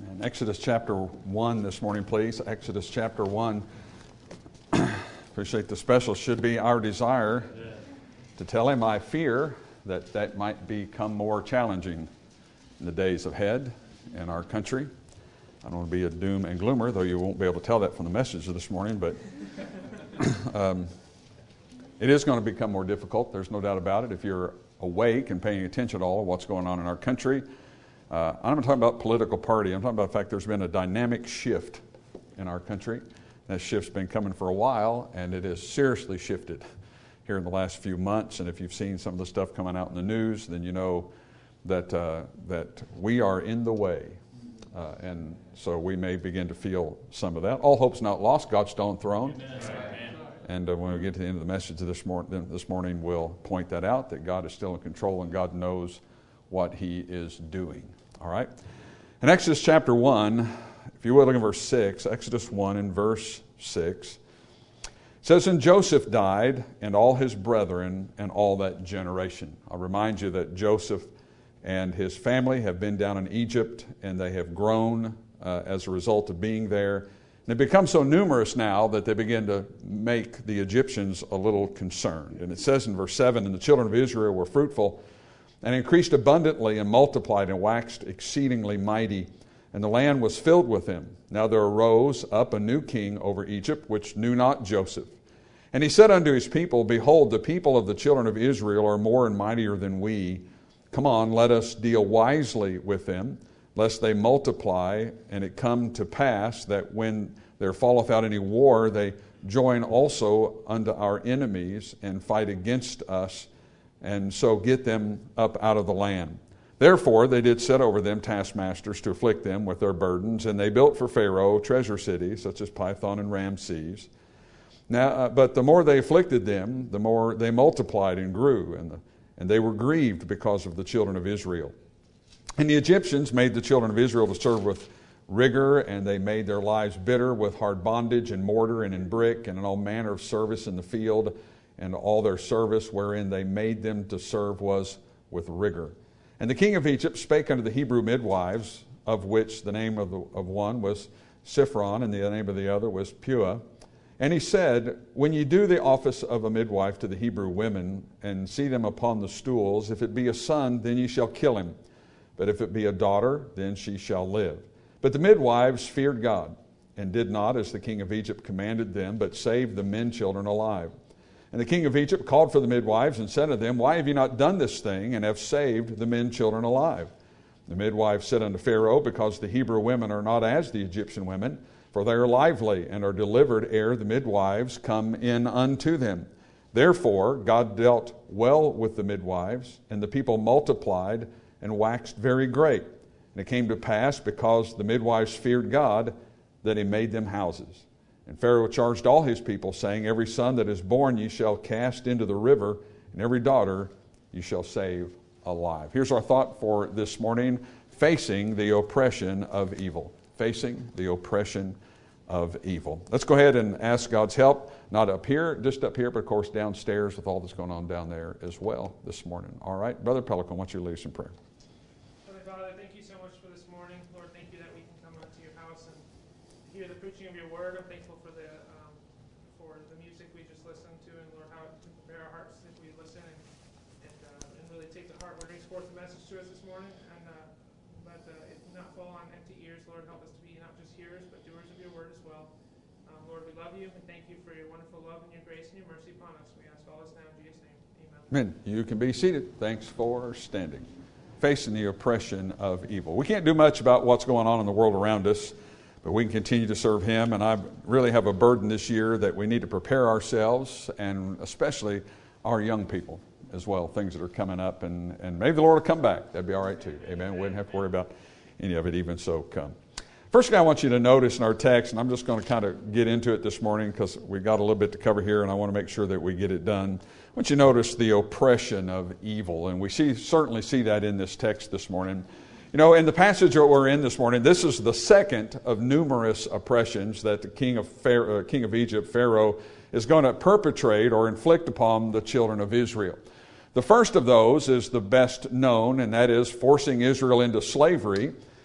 And Exodus chapter 1 this morning, please. Exodus chapter 1. Appreciate the special. Should be our desire to tell him I fear that might become more challenging in the days ahead in our country. I don't want to be a doom and gloomer, though you won't be able to tell that from the message of this morning, but it is going to become more difficult. There's no doubt about it. If you're awake and paying attention to all of what's going on in our country, I'm not talking about political party. I'm talking about the fact there's been a dynamic shift in our country. That shift's been coming for a while, and it has seriously shifted here in the last few months. And if you've seen some of the stuff coming out in the news, then you know that we are in the way. And so we may begin to feel some of that. All hope's not lost. God's still on the throne. Amen. And when we get to the end of the message this morning, we'll point that out, that God is still in control and God knows what He is doing. All right? In Exodus chapter 1, if you would look at verse 6, Exodus 1 and verse 6, it says, "And Joseph died, and all his brethren, and all that generation." I'll remind you that Joseph and his family have been down in Egypt, and they have grown as a result of being there. And they've become so numerous now that they begin to make the Egyptians a little concerned. And it says in verse 7, "And the children of Israel were fruitful, and increased abundantly, and multiplied, and waxed exceedingly mighty. And the land was filled with them. Now there arose up a new king over Egypt, which knew not Joseph. And he said unto his people, Behold, the people of the children of Israel are more and mightier than we. Come on, let us deal wisely with them, lest they multiply, and it come to pass that when there falleth out any war, they join also unto our enemies, and fight against us, and so get them up out of the land. Therefore they did set over them taskmasters to afflict them with their burdens, and they built for Pharaoh treasure cities, such as Pithom and Ramses. Now, but the more they afflicted them, the more they multiplied and grew, and they were grieved because of the children of Israel. And the Egyptians made the children of Israel to serve with rigor, and they made their lives bitter with hard bondage in mortar and in brick and in all manner of service in the field, and all their service wherein they made them to serve was with rigor. And the king of Egypt spake unto the Hebrew midwives, of which the name of one was Siphron, and the name of the other was Puah. And he said, When ye do the office of a midwife to the Hebrew women, and see them upon the stools, if it be a son, then ye shall kill him. But if it be a daughter, then she shall live. But the midwives feared God, and did not as the king of Egypt commanded them, but saved the men children alive. And the king of Egypt called for the midwives, and said unto them, Why have ye not done this thing, and have saved the men children alive? The midwives said unto Pharaoh, Because the Hebrew women are not as the Egyptian women, for they are lively, and are delivered ere the midwives come in unto them. Therefore God dealt well with the midwives, and the people multiplied and waxed very great. And it came to pass, because the midwives feared God, that He made them houses. And Pharaoh charged all his people, saying, Every son that is born ye shall cast into the river, and every daughter ye shall save alive." Here's our thought for this morning: facing the oppression of evil. Facing the oppression of evil. Let's go ahead and ask God's help, not up here, just up here, but of course downstairs with all that's going on down there as well this morning. All right, Brother Pelican, why don't you lead us in prayer? Father, thank you so much for this morning. Lord, thank you that we can come unto your house and hear the preaching of your word. I'm thankful for the music we just listened to, and Lord, how it can prepare our hearts if we listen and really take to heart what brings forth the message to us this morning, and let it not fall on empty ears. Lord, help us to be not just hearers, but doers of your word as well. Lord, we love you, and thank you for your wonderful love and your grace and your mercy upon us. We ask all this now in Jesus' name. Amen. You can be seated. Thanks for standing. Facing the oppression of evil. We can't do much about what's going on in the world around us, but we can continue to serve Him. And I really have a burden this year that we need to prepare ourselves, and especially our young people as well, things that are coming up. And maybe the Lord will come back. That'd be all right too. Amen. We wouldn't have to worry about any of it. Even so, come. First thing I want you to notice in our text, and I'm just going to kind of get into it this morning because we've got a little bit to cover here, and I want to make sure that we get it done. I want you to notice the oppression of evil, and we certainly see that in this text this morning. You know, in the passage that we're in this morning, this is the second of numerous oppressions that the king of Egypt, Pharaoh, is going to perpetrate or inflict upon the children of Israel. The first of those is the best known, and that is forcing Israel into slavery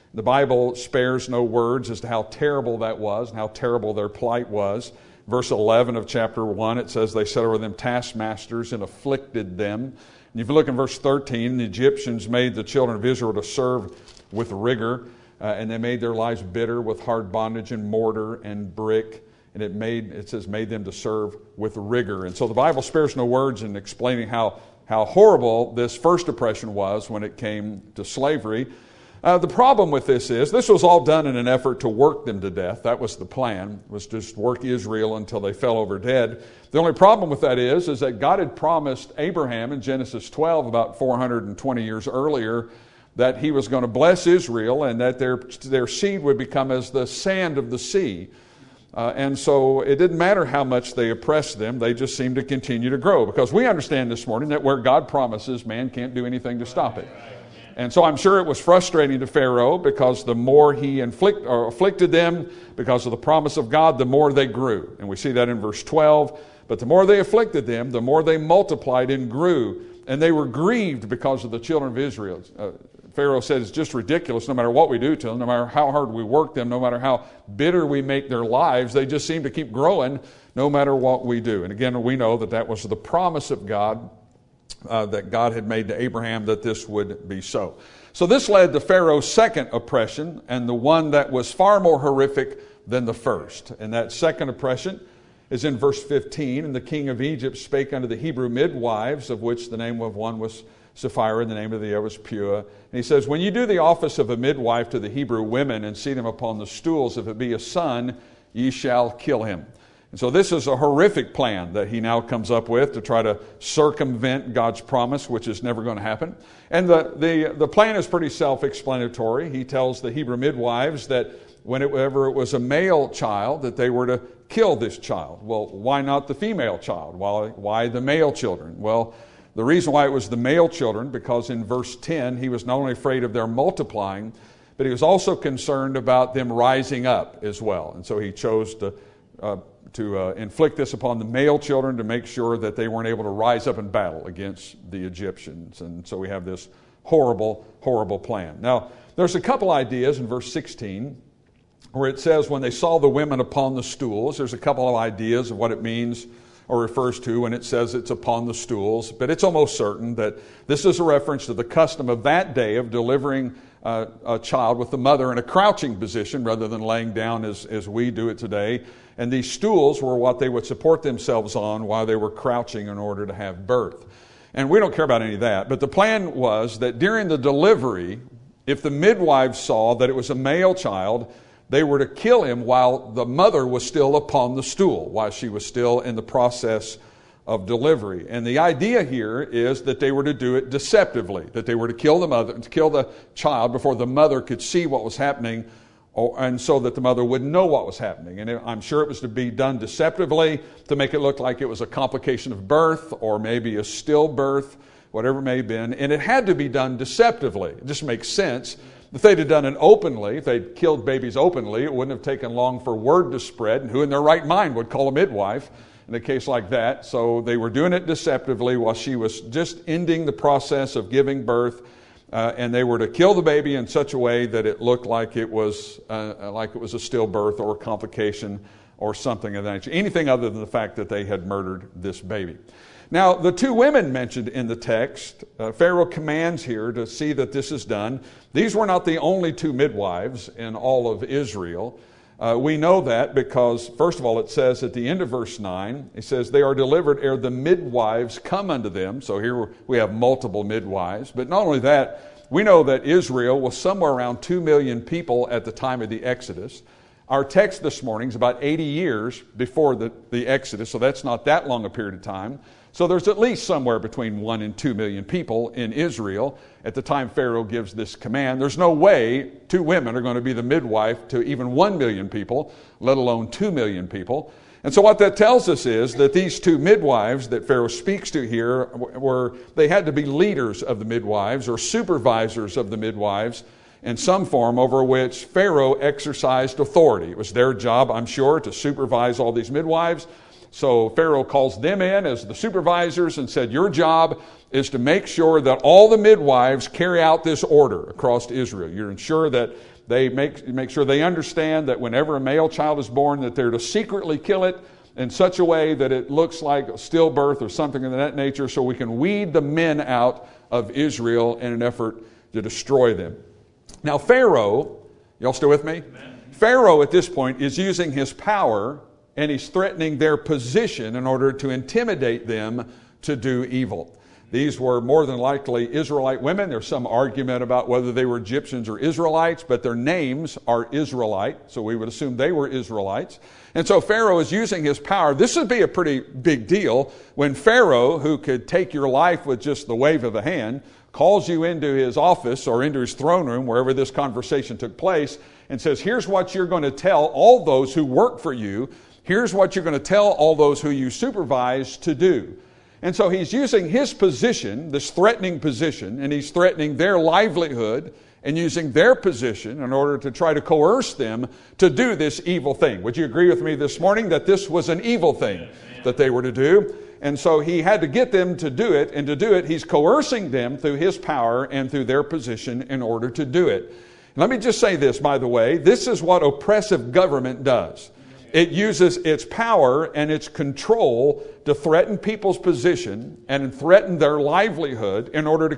The Bible spares no words as to how terrible that was and how terrible their plight was. Verse 11 of chapter 1, it says, they set over them taskmasters and afflicted them. And if you look in verse 13, the Egyptians made the children of Israel to serve with rigor, and they made their lives bitter with hard bondage and mortar and brick. And it says, made them to serve with rigor. And so the Bible spares no words in explaining how horrible this first oppression was when it came to slavery. The problem with this was all done in an effort to work them to death. That was the plan, was just work Israel until they fell over dead. The only problem with that is that God had promised Abraham in Genesis 12, about 420 years earlier, that he was going to bless Israel and that their seed would become as the sand of the sea. And so it didn't matter how much they oppressed them, they just seemed to continue to grow. Because we understand this morning that where God promises, man can't do anything to stop it. And so I'm sure it was frustrating to Pharaoh because the more he afflicted them because of the promise of God, the more they grew. And we see that in verse 12. But the more they afflicted them, the more they multiplied and grew. And they were grieved because of the children of Israel. Pharaoh said it's just ridiculous no matter what we do to them, no matter how hard we work them, no matter how bitter we make their lives, they just seem to keep growing no matter what we do. And again, we know that was the promise of God, that God had made to Abraham that this would be so. So this led to Pharaoh's second oppression, and the one that was far more horrific than the first. And that second oppression is in verse 15. And the king of Egypt spake unto the Hebrew midwives, of which the name of one was Sapphira, and the name of the other was Puah. And he says, when you do the office of a midwife to the Hebrew women and seat him upon the stools, if it be a son, ye shall kill him. And so this is a horrific plan that he now comes up with to try to circumvent God's promise, which is never going to happen. And the plan is pretty self-explanatory. He tells the Hebrew midwives that whenever it was a male child, that they were to kill this child. Well, why not the female child? Why the male children? Well, the reason why it was the male children, because in verse 10, he was not only afraid of their multiplying, but he was also concerned about them rising up as well. And so he chose to inflict this upon the male children to make sure that they weren't able to rise up in battle against the Egyptians. And so we have this horrible, horrible plan. Now, there's a couple ideas in verse 16 where it says when they saw the women upon the stools. There's a couple of ideas of what it means or refers to when it says it's upon the stools. But it's almost certain that this is a reference to the custom of that day of delivering a child with the mother in a crouching position rather than laying down as we do it today. And these stools were what they would support themselves on while they were crouching in order to have birth. And we don't care about any of that. But the plan was that during the delivery, if the midwives saw that it was a male child, they were to kill him while the mother was still upon the stool, while she was still in the process of delivery. And the idea here is that they were to do it deceptively, that they were to kill the child before the mother could see what was happening, and so that the mother would know what was happening. And I'm sure it was to be done deceptively to make it look like it was a complication of birth or maybe a stillbirth, whatever it may have been. And it had to be done deceptively. It just makes sense. If they'd have done it openly, if they'd killed babies openly, it wouldn't have taken long for word to spread. And who in their right mind would call a midwife in a case like that? So they were doing it deceptively while she was just ending the process of giving birth. And they were to kill the baby in such a way that it looked like it was a stillbirth or a complication or something of that nature. Anything other than the fact that they had murdered this baby. Now, the two women mentioned in the text, Pharaoh commands here to see that this is done. These were not the only two midwives in all of Israel. We know that because, first of all, it says at the end of verse 9, it says, they are delivered ere the midwives come unto them. So here we have multiple midwives. But not only that, we know that Israel was somewhere around 2 million people at the time of the Exodus. Our text this morning is about 80 years before the Exodus, so that's not that long a period of time. So there's at least somewhere between 1 and 2 million people in Israel at the time Pharaoh gives this command. There's no way 2 women are going to be the midwife to even 1 million people, let alone 2 million people. And so what that tells us is that these 2 midwives that Pharaoh speaks to here they had to be leaders of the midwives or supervisors of the midwives in some form over which Pharaoh exercised authority. It was their job, I'm sure, to supervise all these midwives. So Pharaoh calls them in as the supervisors and said, your job is to make sure that all the midwives carry out this order across Israel. You're ensure that They make sure they understand that whenever a male child is born, that they're to secretly kill it in such a way that it looks like a stillbirth or something of that nature, so we can weed the men out of Israel in an effort to destroy them. Now Pharaoh, y'all still with me? Amen. Pharaoh at this point is using his power, and he's threatening their position in order to intimidate them to do evil. These were more than likely Israelite women. There's some argument about whether they were Egyptians or Israelites, but their names are Israelite, so we would assume they were Israelites. And so Pharaoh is using his power. This would be a pretty big deal when Pharaoh, who could take your life with just the wave of a hand, calls you into his office or into his throne room, wherever this conversation took place, and says, here's what you're going to tell all those who work for you. Here's what you're going to tell all those who you supervise to do. And so he's using his position, this threatening position, and he's threatening their livelihood and using their position in order to try to coerce them to do this evil thing. Would you agree with me this morning that this was an evil thing that they were to do? And so he had to get them to do it, and to do it, he's coercing them through his power and through their position in order to do it. Let me just say this, by the way, this is what oppressive government does. It uses its power and its control to threaten people's position and threaten their livelihood in order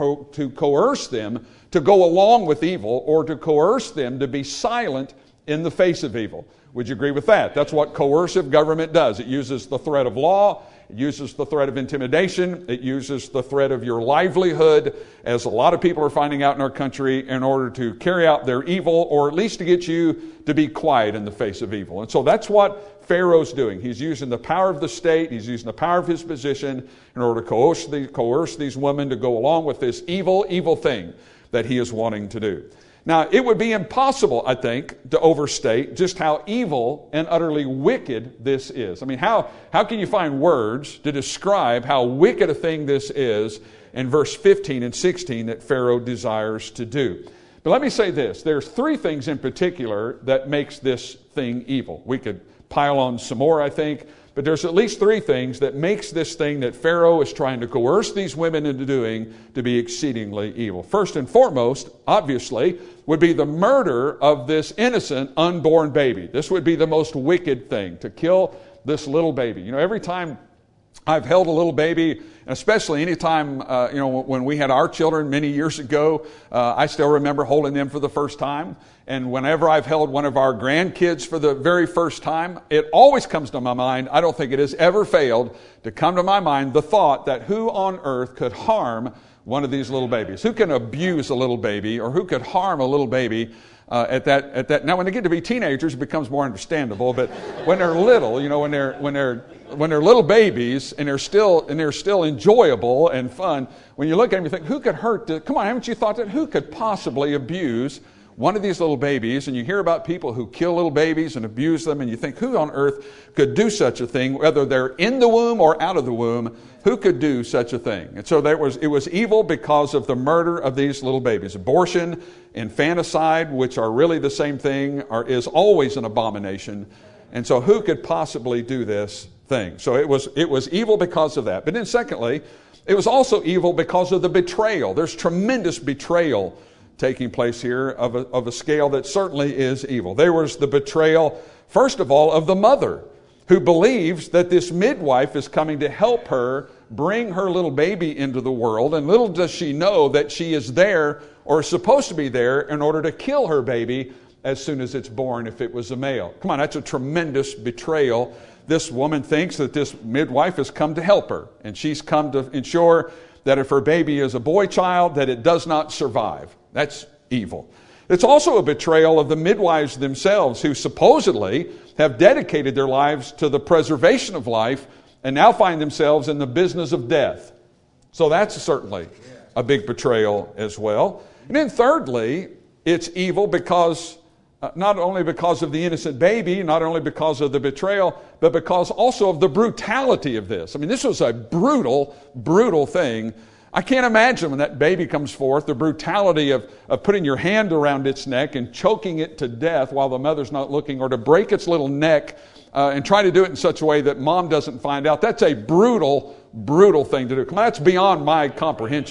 to coerce them to go along with evil, or to coerce them to be silent in the face of evil. Would you agree with that? That's what coercive government does. It uses the threat of law. It uses the threat of intimidation. It uses the threat of your livelihood, as a lot of people are finding out in our country, in order to carry out their evil, or at least to get you to be quiet in the face of evil. And so that's what Pharaoh's doing. He's using the power of the state. He's using the power of his position in order to coerce these women to go along with this evil thing that he is wanting to do. Now, it would be impossible, I think, to overstate just how evil and utterly wicked this is. I mean, how can you find words to describe how wicked a thing this is in verse 15 and 16 that Pharaoh desires to do? But let me say this. There's three things in particular that makes this thing evil. We could pile on some more, I think, but there's at least three things that makes this thing that Pharaoh is trying to coerce these women into doing to be exceedingly evil. First and foremost, obviously, would be the murder of this innocent unborn baby. This would be the most wicked thing, to kill this little baby. You know, every time I've held a little baby, especially anytime, when we had our children many years ago, I still remember holding them for the first time. And whenever I've held one of our grandkids for the very first time, it always comes to my mind, I don't think it has ever failed to come to my mind, the thought that who on earth could harm one of these little babies? Who can abuse a little baby, or who could harm a little baby at that? Now, when they get to be teenagers, it becomes more understandable. But when they're little, when they're little babies and they're still enjoyable and fun, when you look at them, you think, who could hurt this? Come on, haven't you thought that? Who could possibly abuse one of these little babies? And you hear about people who kill little babies and abuse them, and you think, who on earth could do such a thing, whether they're in the womb or out of the womb? Who could do such a thing? And so it was evil because of the murder of these little babies. Abortion, infanticide, which are really the same thing, is always an abomination. And so who could possibly do this thing? So it was evil because of that. But then secondly, it was also evil because of the betrayal. There's tremendous betrayal taking place here of a scale that certainly is evil. There was the betrayal, first of all, of the mother, who believes that this midwife is coming to help her bring her little baby into the world. And little does she know that she is there, or is supposed to be there, in order to kill her baby as soon as it's born if it was a male. Come on, that's a tremendous betrayal. This woman thinks that this midwife has come to help her, and she's come to ensure that if her baby is a boy child, that it does not survive. That's evil. It's also a betrayal of the midwives themselves, who supposedly have dedicated their lives to the preservation of life and now find themselves in the business of death. So that's certainly a big betrayal as well. And then thirdly, it's evil because not only because of the innocent baby, not only because of the betrayal, but because also of the brutality of this. I mean, this was a brutal, brutal thing. I can't imagine when that baby comes forth, the brutality of putting your hand around its neck and choking it to death while the mother's not looking, or to break its little neck and try to do it in such a way that mom doesn't find out. That's a brutal, brutal thing to do. That's beyond my comprehension.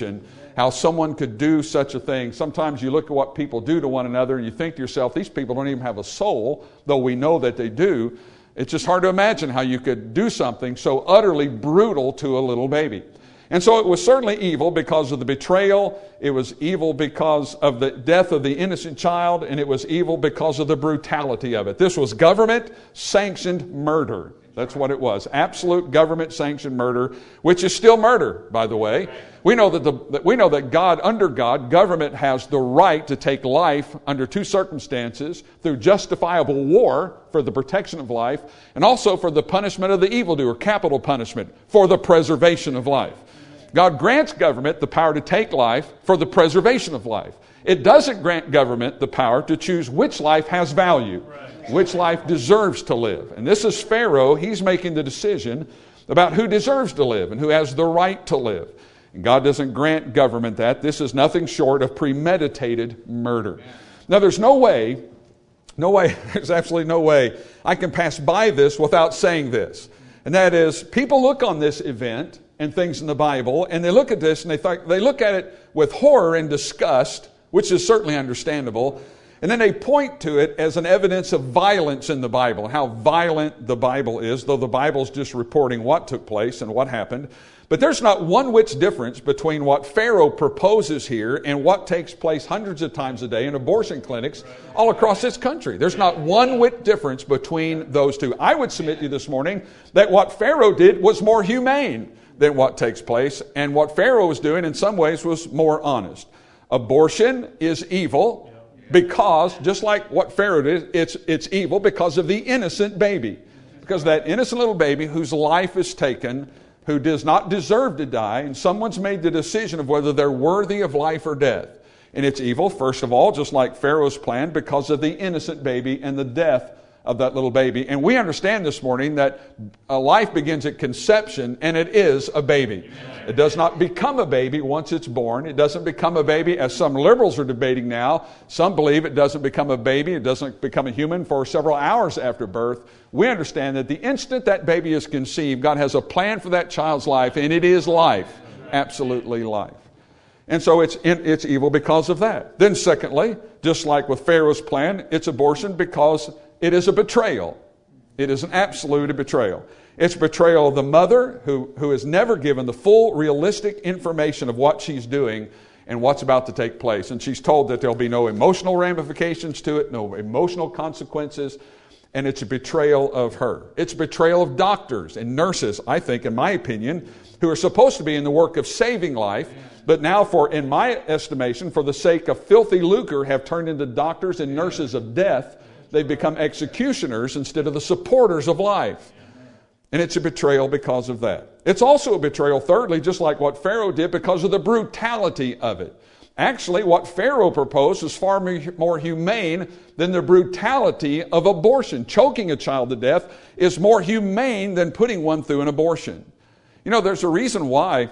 How someone could do such a thing. Sometimes you look at what people do to one another and you think to yourself, these people don't even have a soul, though we know that they do. It's just hard to imagine how you could do something so utterly brutal to a little baby. And so it was certainly evil because of the betrayal. It was evil because of the death of the innocent child, and it was evil because of the brutality of it. This was government-sanctioned murder. That's what it was. Absolute government-sanctioned murder, which is still murder, by the way. We know that God, under God, government has the right to take life under two circumstances: through justifiable war for the protection of life, and also for the punishment of the evildoer, capital punishment, for the preservation of life. God grants government the power to take life for the preservation of life. It doesn't grant government the power to choose which life has value, which life deserves to live. And this is Pharaoh. He's making the decision about who deserves to live and who has the right to live. And God doesn't grant government that. This is nothing short of premeditated murder. Now, there's there's absolutely no way I can pass by this without saying this. And that is, people look on this event and things in the Bible, and they look at this and they look at it with horror and disgust, which is certainly understandable. And then they point to it as an evidence of violence in the Bible, how violent the Bible is, though the Bible's just reporting what took place and what happened. But there's not one whit difference between what Pharaoh proposes here and what takes place hundreds of times a day in abortion clinics all across this country. There's not one whit difference between those two. I would submit to you this morning that what Pharaoh did was more humane than what takes place, and what Pharaoh was doing in some ways was more honest. Abortion is evil because, just like what Pharaoh did, it's evil because of the innocent baby. Because that innocent little baby whose life is taken, who does not deserve to die, and someone's made the decision of whether they're worthy of life or death. And it's evil, first of all, just like Pharaoh's plan, because of the innocent baby and the death of that little baby. And we understand this morning that life begins at conception, and it is a baby. It does not become a baby once it's born. It doesn't become a baby, as some liberals are debating now. Some believe it doesn't become a baby. It doesn't become a human for several hours after birth. We understand that the instant that baby is conceived, God has a plan for that child's life, and it is life, absolutely life. And so it's evil because of that. Then secondly, just like with Pharaoh's plan, it's abortion because it is a betrayal. It is an absolute betrayal. It's betrayal of the mother who is never given the full realistic information of what she's doing and what's about to take place. And she's told that there'll be no emotional ramifications to it, no emotional consequences, and it's a betrayal of her. It's a betrayal of doctors and nurses, I think, in my opinion, who are supposed to be in the work of saving life, but now, in my estimation, for the sake of filthy lucre, have turned into doctors and nurses of death. They've become executioners instead of the supporters of life. And it's a betrayal because of that. It's also a betrayal, thirdly, just like what Pharaoh did, because of the brutality of it. Actually, what Pharaoh proposed is far more humane than the brutality of abortion. Choking a child to death is more humane than putting one through an abortion. You know, there's a reason why,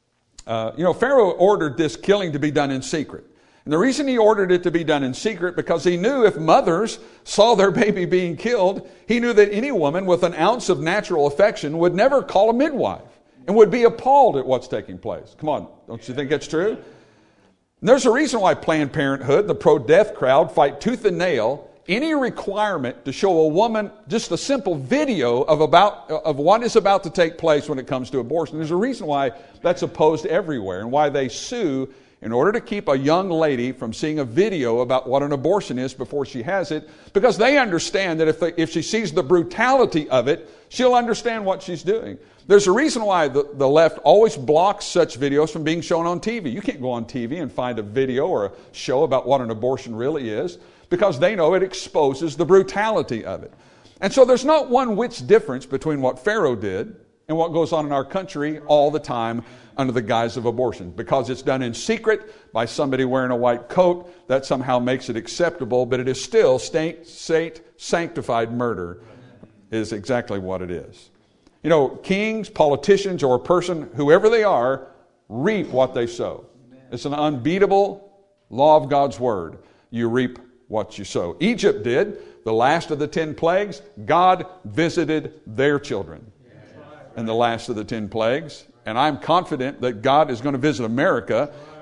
Pharaoh ordered this killing to be done in secret. And the reason he ordered it to be done in secret, because he knew if mothers saw their baby being killed, he knew that any woman with an ounce of natural affection would never call a midwife and would be appalled at what's taking place. Come on, don't you think that's true? And there's a reason why Planned Parenthood, the pro-death crowd, fight tooth and nail any requirement to show a woman just a simple video of what is about to take place when it comes to abortion. There's a reason why that's opposed everywhere and why they sue in order to keep a young lady from seeing a video about what an abortion is before she has it, because they understand that if she sees the brutality of it, she'll understand what she's doing. There's a reason why the left always blocks such videos from being shown on TV. You can't go on TV and find a video or a show about what an abortion really is, because they know it exposes the brutality of it. And so there's not one whit's difference between what Pharaoh did and what goes on in our country all the time under the guise of abortion. Because it's done in secret by somebody wearing a white coat, that somehow makes it acceptable, but it is still state-sanctified murder is exactly what it is. You know, kings, politicians, or a person, whoever they are, reap what they sow. It's an unbeatable law of God's word. You reap what you sow. Egypt did. The last of the 10 plagues, God visited their children in the last of the 10 plagues. And I'm confident that God is going to visit America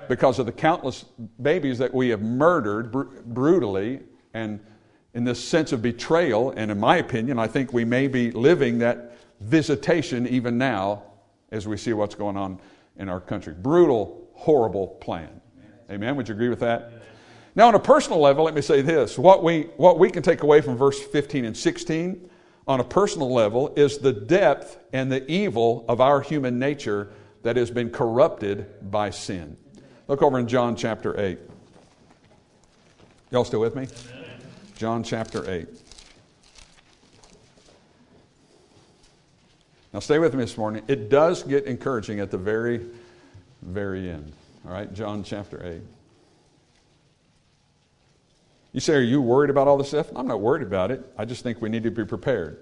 because of the countless babies that we have murdered brutally, and in this sense of betrayal. And in my opinion, I think we may be living that visitation even now as we see what's going on in our country. Brutal, horrible plan. Amen? Would you agree with that? Now, on a personal level, let me say this. What we can take away from verse 15 and 16 on a personal level is the depth and the evil of our human nature that has been corrupted by sin. Look over in John chapter 8. Y'all still with me? John chapter 8. Now stay with me this morning. It does get encouraging at the very, very end. All right, John chapter 8. You say, are you worried about all this stuff? I'm not worried about it. I just think we need to be prepared.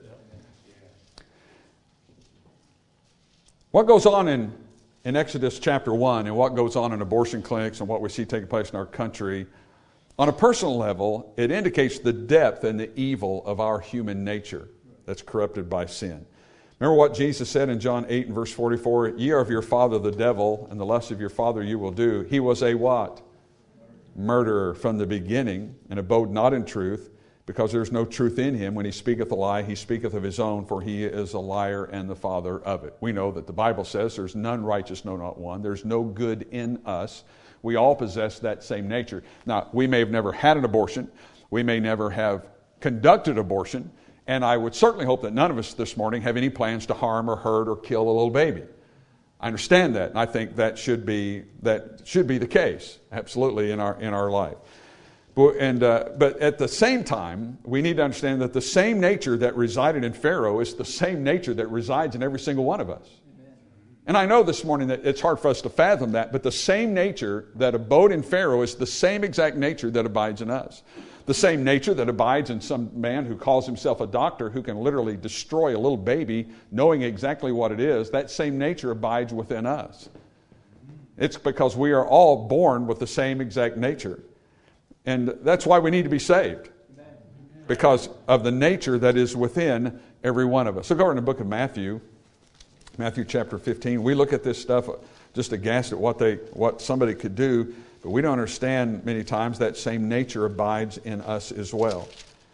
What goes on in Exodus chapter 1 and what goes on in abortion clinics and what we see taking place in our country, on a personal level, it indicates the depth and the evil of our human nature that's corrupted by sin. Remember what Jesus said in John 8 and verse 44, ye are of your father the devil, and the lust of your father you will do. He was a what? Murderer from the beginning, and abode not in truth, because there is no truth in him. When he speaketh a lie, he speaketh of his own, for he is a liar and the father of it. We know that the Bible says there's none righteous, no, not one. There's no good in us. We all possess that same nature. Now, we may have never had an abortion. We may never have conducted abortion. And I would certainly hope that none of us this morning have any plans to harm or hurt or kill a little baby. I understand that, and I think that should be the case, absolutely, in our life. But at the same time, we need to understand that the same nature that resided in Pharaoh is the same nature that resides in every single one of us. And I know this morning that it's hard for us to fathom that, but the same nature that abode in Pharaoh is the same exact nature that abides in us. The same nature that abides in some man who calls himself a doctor who can literally destroy a little baby knowing exactly what it is, that same nature abides within us. It's because we are all born with the same exact nature. And that's why we need to be saved, because of the nature that is within every one of us. So go in the book of Matthew chapter 15. We look at this stuff just aghast at what somebody could do, but we don't understand many times that same nature abides in us as well.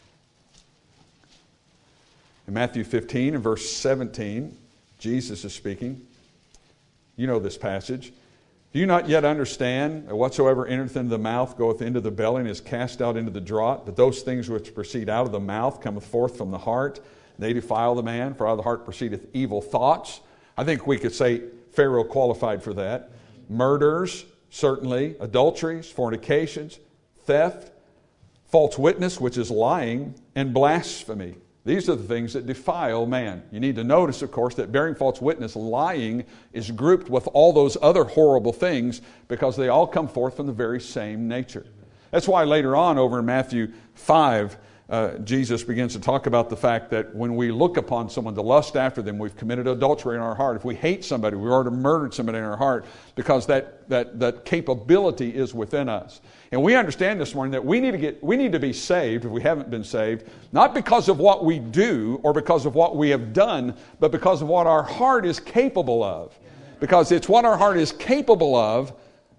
In Matthew 15 and verse 17, Jesus is speaking. You know this passage. Do you not yet understand that whatsoever entereth into the mouth goeth into the belly and is cast out into the draught? But those things which proceed out of the mouth cometh forth from the heart. They defile the man, for out of the heart proceedeth evil thoughts. I think we could say Pharaoh qualified for that. Murders, certainly. Adulteries, fornications, theft, false witness, which is lying, and blasphemy. These are the things that defile man. You need to notice, of course, that bearing false witness, lying, is grouped with all those other horrible things because they all come forth from the very same nature. That's why later on over in Matthew 5, Jesus begins to talk about the fact that when we look upon someone to lust after them, we've committed adultery in our heart. If we hate somebody, we've already murdered somebody in our heart because that capability is within us. And we understand this morning that we need to be saved if we haven't been saved, not because of what we do or because of what we have done, but because of what our heart is capable of. Because it's what our heart is capable of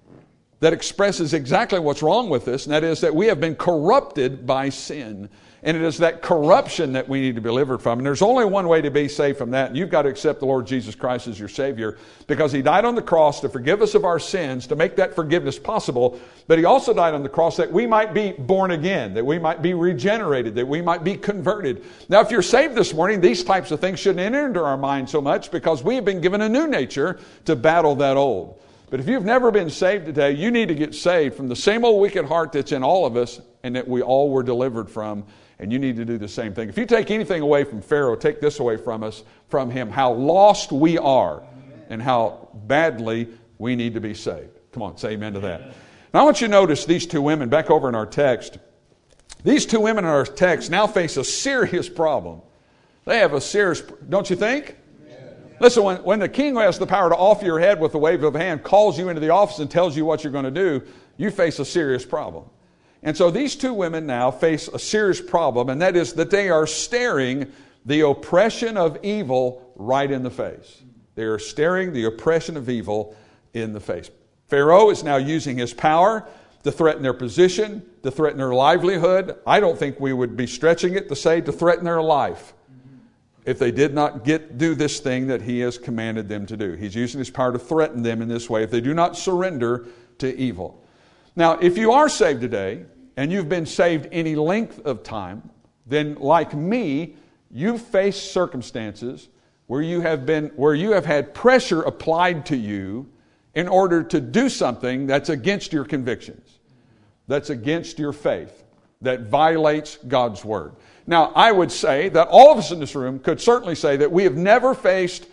that expresses exactly what's wrong with us, and that is that we have been corrupted by sin. And it is that corruption that we need to be delivered from. And there's only one way to be saved from that, and you've got to accept the Lord Jesus Christ as your Savior, because He died on the cross to forgive us of our sins, to make that forgiveness possible. But He also died on the cross that we might be born again, that we might be regenerated, that we might be converted. Now, if you're saved this morning, these types of things shouldn't enter into our mind so much, because we have been given a new nature to battle that old. But if you've never been saved today, you need to get saved from the same old wicked heart that's in all of us and that we all were delivered from, and you need to do the same thing. If you take anything away from Pharaoh, take this away from us, from him, how lost we are and how badly we need to be saved. Come on, say amen to that. Now I want you to notice these two women back over in our text. These two women in our text now face a serious problem. They have a serious, don't you think? Listen, when the king who has the power to off your head with a wave of a hand calls you into the office and tells you what you're going to do, you face a serious problem. And so these two women now face a serious problem, and that is that they are staring the oppression of evil right in the face. They are staring the oppression of evil in the face. Pharaoh is now using his power to threaten their position, to threaten their livelihood. I don't think we would be stretching it to say to threaten their life if they did not do this thing that he has commanded them to do. He's using his power to threaten them in this way if they do not surrender to evil. Now, if you are saved today, and you've been saved any length of time, then like me, you've faced circumstances where you have had pressure applied to you in order to do something that's against your convictions, that's against your faith, that violates God's Word. Now, I would say that all of us in this room could certainly say that we have never faced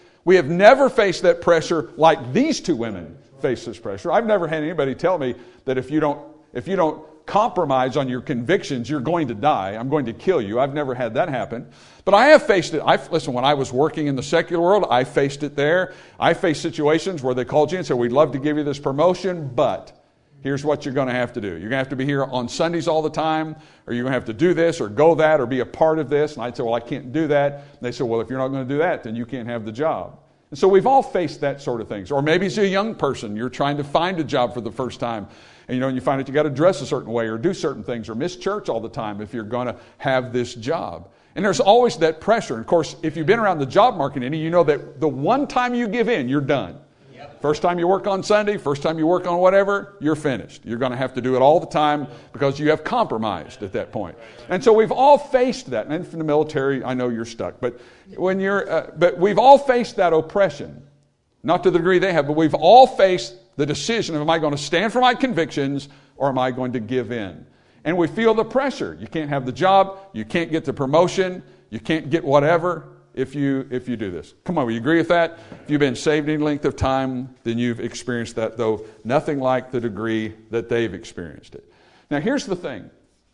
that pressure like these two women faced this pressure. I've never had anybody tell me that if you don't compromise on your convictions, you're going to die. I'm going to kill you. I've never had that happen. But I have faced it. Listen, when I was working in the secular world, I faced it there. I faced situations where they called you and said, we'd love to give you this promotion, but here's what you're going to have to do. You're going to have to be here on Sundays all the time, or you're going to have to do this or go that or be a part of this. And I'd say, well, I can't do that. And they said, well, if you're not going to do that, then you can't have the job. And so we've all faced that sort of things. Or maybe as a young person, you're trying to find a job for the first time. And you find that you got to dress a certain way or do certain things or miss church all the time if you're going to have this job. And there's always that pressure. And of course, if you've been around the job market any, you know that the one time you give in, you're done. Yep. First time you work on Sunday, first time you work on whatever, you're finished. You're going to have to do it all the time because you have compromised at that point. And so we've all faced that. And from the military, I know you're stuck. But but we've all faced that oppression. Not to the degree they have, but we've all faced the decision of, am I going to stand for my convictions or am I going to give in? And we feel the pressure. You can't have the job. You can't get the promotion. You can't get whatever if you do this. Come on, will you agree with that? If you've been saved any length of time, then you've experienced that, though nothing like the degree that they've experienced it. Now, here's the thing.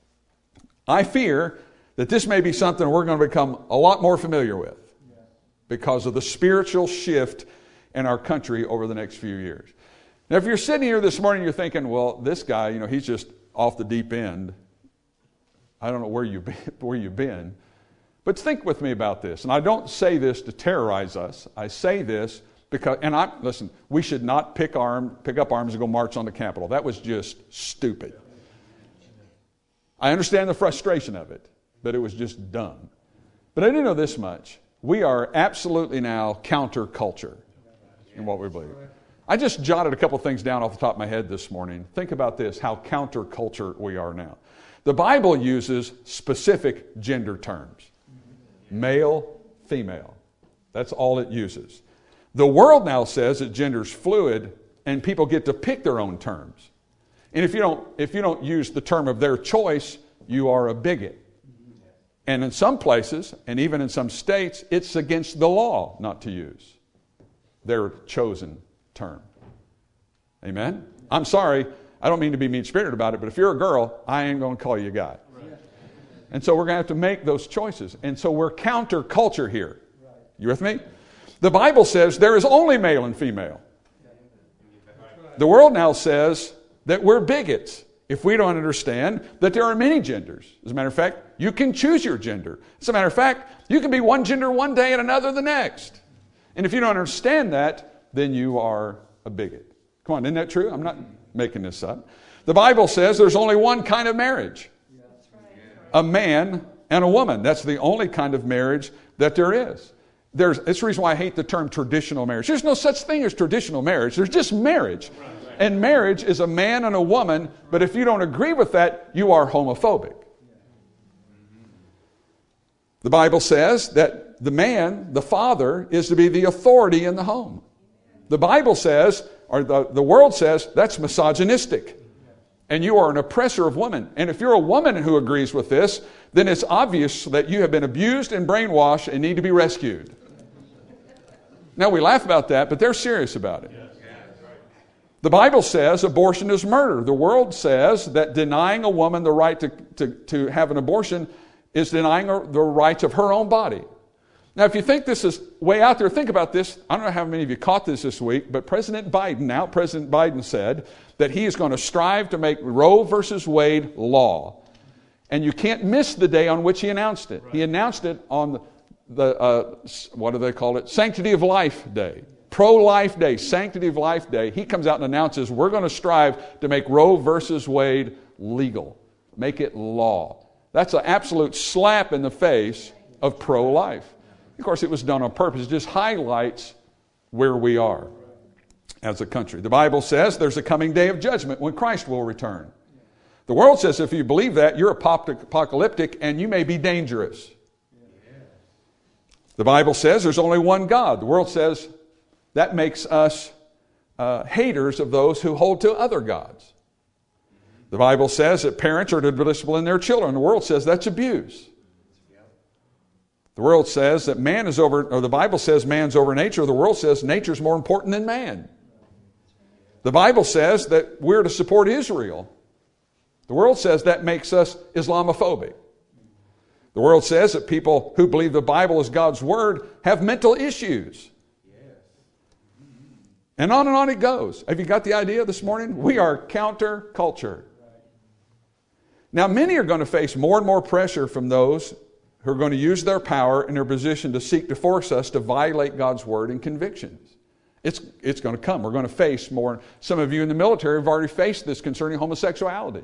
I fear that this may be something we're going to become a lot more familiar with because of the spiritual shift in our country over the next few years. Now, if you're sitting here this morning, you're thinking, well, this guy, he's just off the deep end. I don't know where you've been. But think with me about this. And I don't say this to terrorize us. I say this because, listen, we should not pick up arms and go march on the Capitol. That was just stupid. I understand the frustration of it, but it was just dumb. But I do know this much. We are absolutely now counterculture in what we believe. I just jotted a couple things down off the top of my head this morning. Think about this, how counterculture we are now. The Bible uses specific gender terms. Male, female. That's all it uses. The world now says that gender's fluid and people get to pick their own terms. And if you don't use the term of their choice, you are a bigot. And in some places, and even in some states, it's against the law not to use their chosen term. Amen? I'm sorry, I don't mean to be mean-spirited about it, but if you're a girl, I ain't going to call you a guy. Right. And so we're going to have to make those choices. And so we're counterculture here. Right. You with me? The Bible says there is only male and female. Right. The world now says that we're bigots if we don't understand that there are many genders. As a matter of fact, you can choose your gender. As a matter of fact, you can be one gender one day and another the next. And if you don't understand that, then you are a bigot. Come on, isn't that true? I'm not making this up. The Bible says there's only one kind of marriage. A man and a woman. That's the only kind of marriage that there is. It's the reason why I hate the term traditional marriage. There's no such thing as traditional marriage. There's just marriage. And marriage is a man and a woman, but if you don't agree with that, you are homophobic. The Bible says that the man, the father, is to be the authority in the home. The Bible says, or the world says, that's misogynistic. And you are an oppressor of women. And if you're a woman who agrees with this, then it's obvious that you have been abused and brainwashed and need to be rescued. Now, we laugh about that, but they're serious about it. The Bible says abortion is murder. The world says that denying a woman the right to have an abortion is denying her the rights of her own body. Now, if you think this is way out there, think about this. I don't know how many of you caught this week, but President Biden said that he is going to strive to make Roe versus Wade law. And you can't miss the day on which he announced it. Right. He announced it on the what do they call it? Sanctity of Life Day. pro-life day, sanctity of life day, he comes out and announces, we're going to strive to make Roe versus Wade legal. Make it law. That's an absolute slap in the face of pro-life. Of course, it was done on purpose. It just highlights where we are as a country. The Bible says there's a coming day of judgment when Christ will return. The world says if you believe that, you're apocalyptic and you may be dangerous. The Bible says there's only one God. The world says that makes us haters of those who hold to other gods. The Bible says that parents are to discipline their children. The world says that's abuse. The world says that man is over, or the Bible says man's over nature. The world says nature's more important than man. The Bible says that we're to support Israel. The world says that makes us Islamophobic. The world says that people who believe the Bible is God's Word have mental issues. And on it goes. Have you got the idea this morning? We are counterculture. Now, many are going to face more and more pressure from those who are going to use their power and their position to seek to force us to violate God's Word and convictions. It's going to come. We're going to face more. Some of you in the military have already faced this concerning homosexuality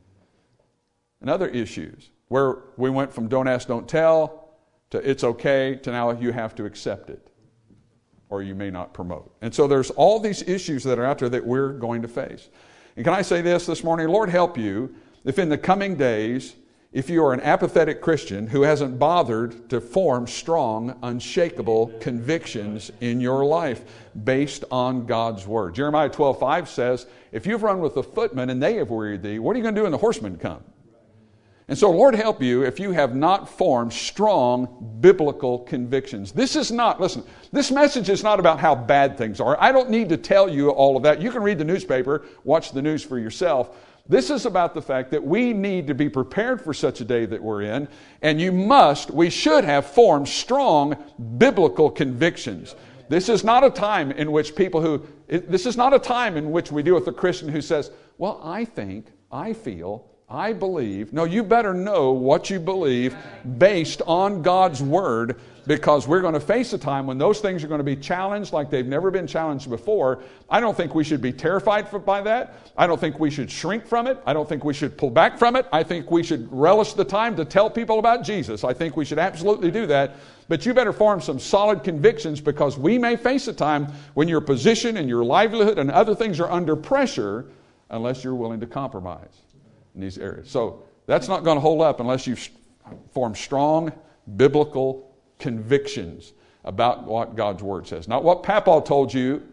and other issues, where we went from don't ask, don't tell, to it's okay, to now you have to accept it, or you may not promote. And so there's all these issues that are out there that we're going to face. And can I say this morning? Lord help you if in the coming days, if you are an apathetic Christian who hasn't bothered to form strong, unshakable convictions in your life based on God's Word. Jeremiah 12:5 says, if you've run with the footmen and they have wearied thee, what are you going to do when the horsemen come? And so, Lord help you if you have not formed strong biblical convictions. This is not, listen, this message is not about how bad things are. I don't need to tell you all of that. You can read the newspaper, watch the news for yourself. This is about the fact that we need to be prepared for such a day that we're in, and we should have formed strong biblical convictions. This is not a time in which this is not a time in which we deal with a Christian who says, well, I think, I feel, I believe. No, you better know what you believe based on God's Word, because we're going to face a time when those things are going to be challenged like they've never been challenged before. I don't think we should be terrified by that. I don't think we should shrink from it. I don't think we should pull back from it. I think we should relish the time to tell people about Jesus. I think we should absolutely do that. But you better form some solid convictions, because we may face a time when your position and your livelihood and other things are under pressure unless you're willing to compromise in these areas. So that's not going to hold up unless you form strong biblical convictions about what God's Word says. Not what Papa told you,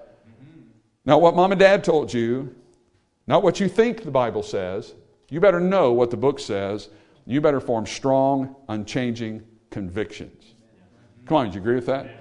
not what Mom and Dad told you, not what you think the Bible says. You better know what the book says. You better form strong, unchanging convictions. Come on, do you agree with that?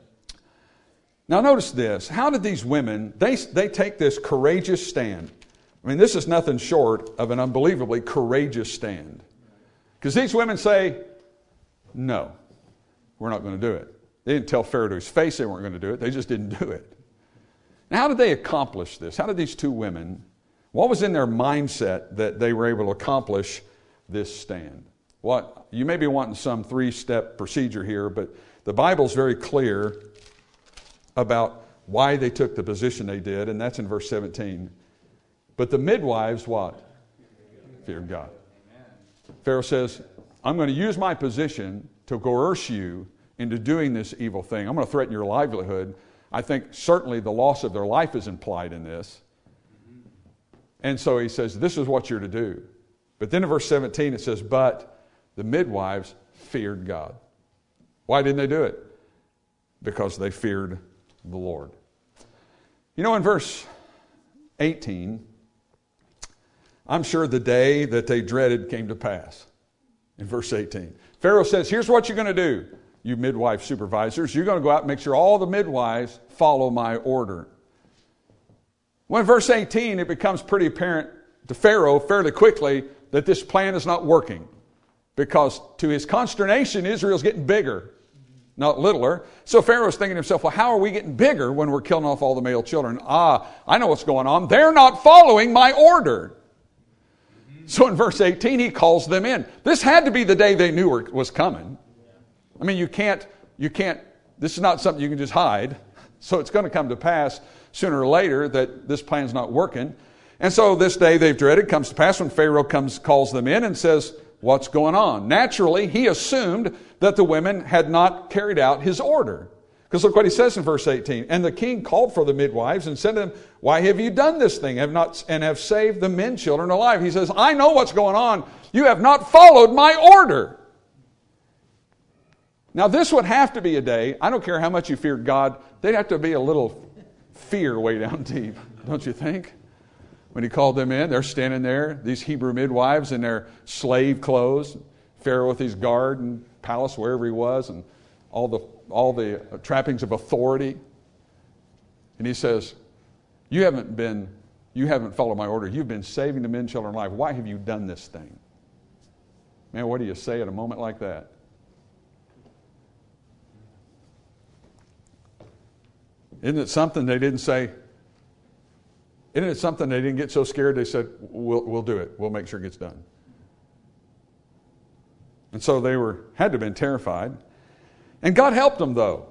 Now notice this. How did these women, they take this courageous stand? I mean, this is nothing short of an unbelievably courageous stand. Because these women say, no, we're not going to do it. They didn't tell Pharaoh to his face they weren't going to do it. They just didn't do it. Now, how did they accomplish this? How did these two women, what was in their mindset that they were able to accomplish this stand? What you may be wanting some 3-step procedure here, but the Bible's very clear about why they took the position they did, and that's in verse 17. But the midwives, what? Feared God. Pharaoh says, I'm going to use my position to coerce you into doing this evil thing. I'm going to threaten your livelihood. I think certainly the loss of their life is implied in this. And so he says, this is what you're to do. But then in verse 17 it says, but the midwives feared God. Why didn't they do it? Because they feared the Lord. You know, in verse 18, I'm sure the day that they dreaded came to pass. In verse 18, Pharaoh says, here's what you're going to do, you midwife supervisors. You're going to go out and make sure all the midwives follow my order. Well, in verse 18, it becomes pretty apparent to Pharaoh fairly quickly that this plan is not working. Because to his consternation, Israel's getting bigger, not littler. So Pharaoh's thinking to himself, well, how are we getting bigger when we're killing off all the male children? I know what's going on. They're not following my order. So in verse 18, he calls them in. This had to be the day they knew was coming. I mean, you can't, this is not something you can just hide. So it's going to come to pass sooner or later that this plan's not working. And so this day they've dreaded comes to pass when Pharaoh calls them in and says, what's going on? Naturally, he assumed that the women had not carried out his order. Because look what he says in verse 18. And the king called for the midwives and said to them, why have you done this thing and have saved the men children alive? He says, I know what's going on. You have not followed my order. Now this would have to be a day, I don't care how much you feared God, there'd have to be a little fear way down deep, don't you think? When he called them in, they're standing there, these Hebrew midwives in their slave clothes, Pharaoh with his guard and palace wherever he was, and all the trappings of authority. And he says, you haven't followed my order. You've been saving the men, children alive. Why have you done this thing? Man, what do you say at a moment like that? Isn't it something they didn't say? Isn't it something they didn't get so scared they said, we'll do it. We'll make sure it gets done. And so they had to have been terrified. And God helped them, though.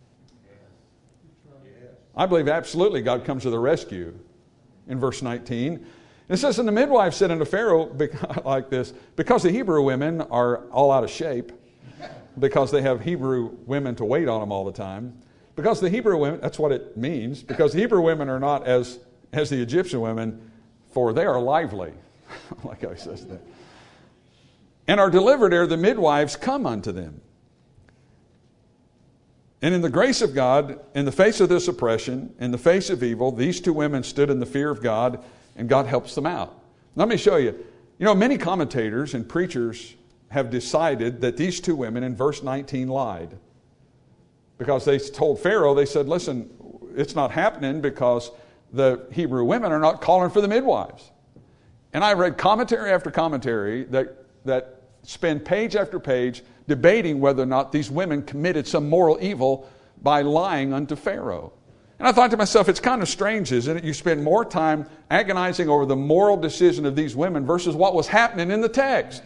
I believe absolutely God comes to the rescue in verse 19. It says, and the midwife said unto Pharaoh like this, because the Hebrew women are all out of shape, because they have Hebrew women to wait on them all the time, because the Hebrew women, that's what it means, because the Hebrew women are not as the Egyptian women, for they are lively. I like how he says that. And are delivered ere the midwives come unto them. And in the grace of God, in the face of this oppression, in the face of evil, these two women stood in the fear of God, and God helps them out. Let me show you. You know, many commentators and preachers have decided that these two women in verse 19 lied. Because they told Pharaoh, they said, listen, it's not happening because the Hebrew women are not calling for the midwives. And I read commentary after commentary that spend page after page debating whether or not these women committed some moral evil by lying unto Pharaoh. And I thought to myself, it's kind of strange, isn't it? You spend more time agonizing over the moral decision of these women versus what was happening in the text.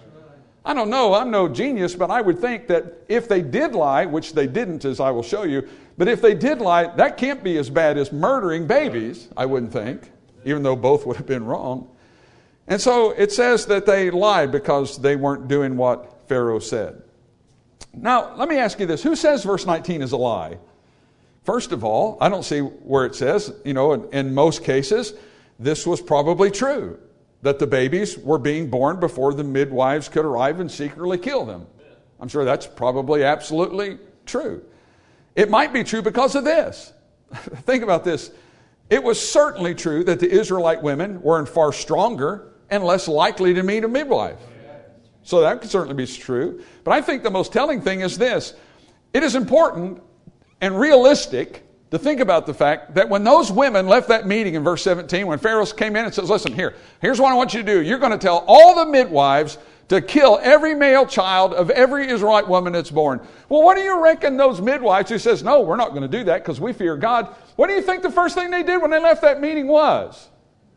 I don't know, I'm no genius, but I would think that if they did lie, which they didn't, as I will show you, but if they did lie, that can't be as bad as murdering babies, I wouldn't think, even though both would have been wrong. And so it says that they lied because they weren't doing what Pharaoh said. Now, let me ask you this. Who says verse 19 is a lie? First of all, I don't see where it says, in most cases, this was probably true, that the babies were being born before the midwives could arrive and secretly kill them. I'm sure that's probably absolutely true. It might be true because of this. Think about this. It was certainly true that the Israelite women were far stronger and less likely to meet a midwife. So that could certainly be true. But I think the most telling thing is this. It is important and realistic to think about the fact that when those women left that meeting in verse 17, when Pharaoh came in and says, listen, here's what I want you to do. You're going to tell all the midwives to kill every male child of every Israelite woman that's born. Well, what do you reckon those midwives who says, no, we're not going to do that because we fear God, what do you think the first thing they did when they left that meeting was?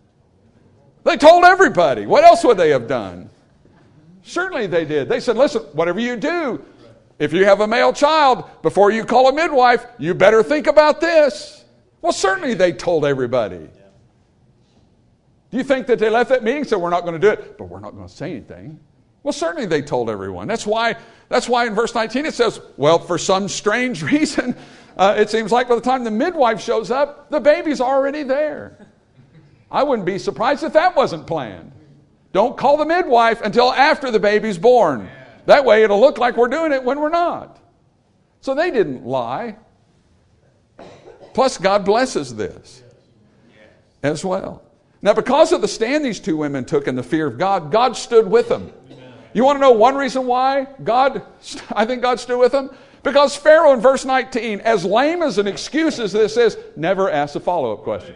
They told everybody. What else would they have done? Certainly they did. They said, listen, whatever you do, if you have a male child, before you call a midwife, you better think about this. Well, certainly they told everybody. Do you think that they left that meeting and said, we're not going to do it, but we're not going to say anything? Well, certainly they told everyone. That's why in verse 19 it says, well, for some strange reason, it seems like by the time the midwife shows up, the baby's already there. I wouldn't be surprised if that wasn't planned. Don't call the midwife until after the baby's born. That way it'll look like we're doing it when we're not. So they didn't lie. Plus, God blesses this as well. Now, because of the stand these two women took in the fear of God, God stood with them. You want to know one reason why I think God stood with them? Because Pharaoh in verse 19, as lame as an excuse as this is, never asked a follow-up question.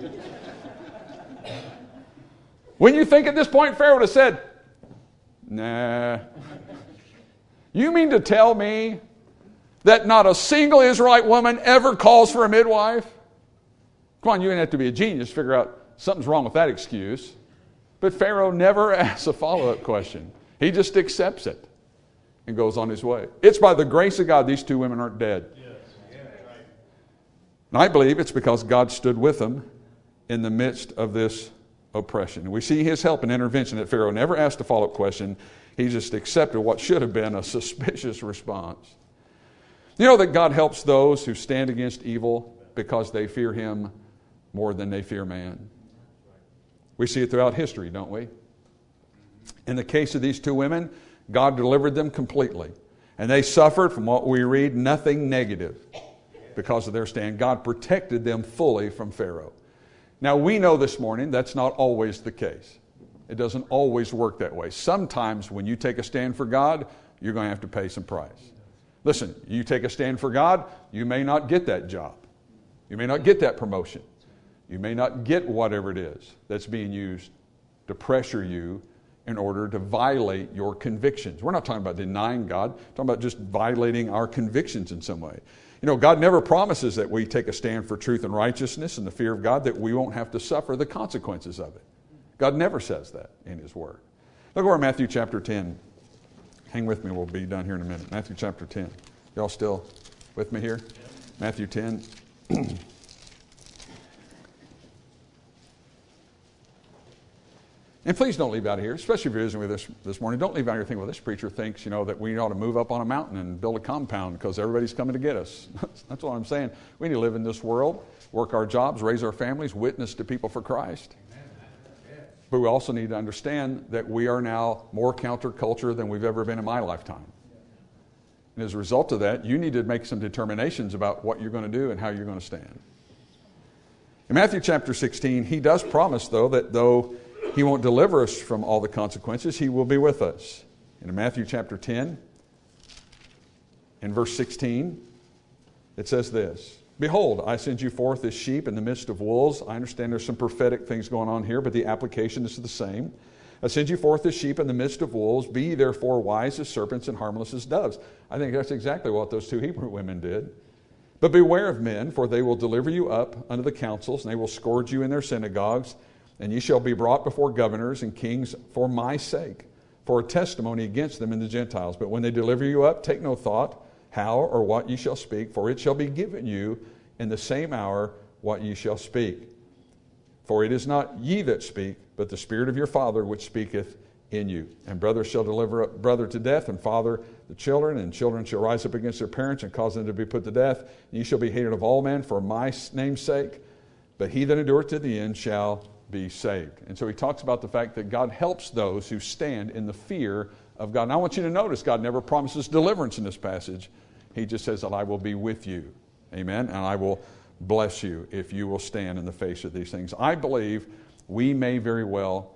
When you think at this point Pharaoh would have said, nah. You mean to tell me that not a single Israelite woman ever calls for a midwife? Come on, you didn't have to be a genius to figure out something's wrong with that excuse. But Pharaoh never asks a follow-up question. He just accepts it and goes on his way. It's by the grace of God these two women aren't dead. And I believe it's because God stood with them in the midst of this oppression. We see his help and intervention that Pharaoh never asked a follow-up question. He just accepted what should have been a suspicious response. You know that God helps those who stand against evil because they fear him more than they fear man. We see it throughout history, don't we? In the case of these two women, God delivered them completely. And they suffered, from what we read, nothing negative because of their stand. God protected them fully from Pharaoh. Now, we know this morning that's not always the case. It doesn't always work that way. Sometimes when you take a stand for God, you're going to have to pay some price. Listen, you take a stand for God, you may not get that job. You may not get that promotion. You may not get whatever it is that's being used to pressure you in order to violate your convictions. We're not talking about denying God. We're talking about just violating our convictions in some way. You know, God never promises that we take a stand for truth and righteousness and the fear of God, that we won't have to suffer the consequences of it. God never says that in his word. Look over Matthew chapter 10. Hang with me, we'll be done here in a minute. Matthew chapter 10. Y'all still with me here? Yeah. Matthew 10. And please don't leave out of here, especially if you're visiting with us this morning. Don't leave out here thinking, well, this preacher thinks, that we ought to move up on a mountain and build a compound because everybody's coming to get us. That's what I'm saying. We need to live in this world, work our jobs, raise our families, witness to people for Christ. But we also need to understand that we are now more counterculture than we've ever been in my lifetime. And as a result of that, you need to make some determinations about what you're going to do and how you're going to stand. In Matthew chapter 16, he does promise, though, that though he won't deliver us from all the consequences, he will be with us. In Matthew chapter 10, in verse 16, it says this: Behold, I send you forth as sheep in the midst of wolves. I understand there's some prophetic things going on here, but the application is the same. I send you forth as sheep in the midst of wolves. Be ye therefore wise as serpents and harmless as doves. I think that's exactly what those two Hebrew women did. But beware of men, for they will deliver you up unto the councils, and they will scourge you in their synagogues. And ye shall be brought before governors and kings for my sake, for a testimony against them in the Gentiles. But when they deliver you up, take no thought how or what ye shall speak, for it shall be given you in the same hour what ye shall speak. For it is not ye that speak, but the Spirit of your Father which speaketh in you. And brother shall deliver up brother to death, and father the children, and children shall rise up against their parents and cause them to be put to death. And ye shall be hated of all men for my name's sake, but he that endureth to the end shall be saved. And so he talks about the fact that God helps those who stand in the fear of God. And I want you to notice God never promises deliverance in this passage. He just says that I will be with you. Amen. And I will bless you if you will stand in the face of these things. I believe we may very well,